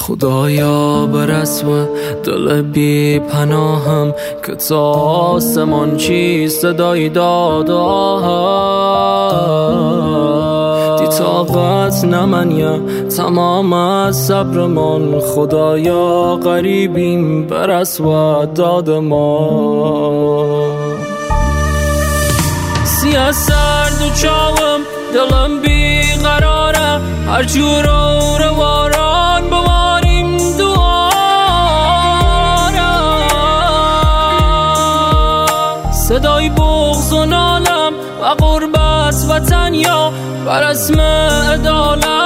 خدایا به رسم دل بی پناهم که تا آسمان چی صدای داد دی طاقت نمنیه تمام از صبرمان خدایا غریبیم به رسم داد ما سیاه سرد و چاوم دلم بی قراره هر جور رواران بواریم دواره صدای بغض و نالم و غربت و تنیا و رسم عدالت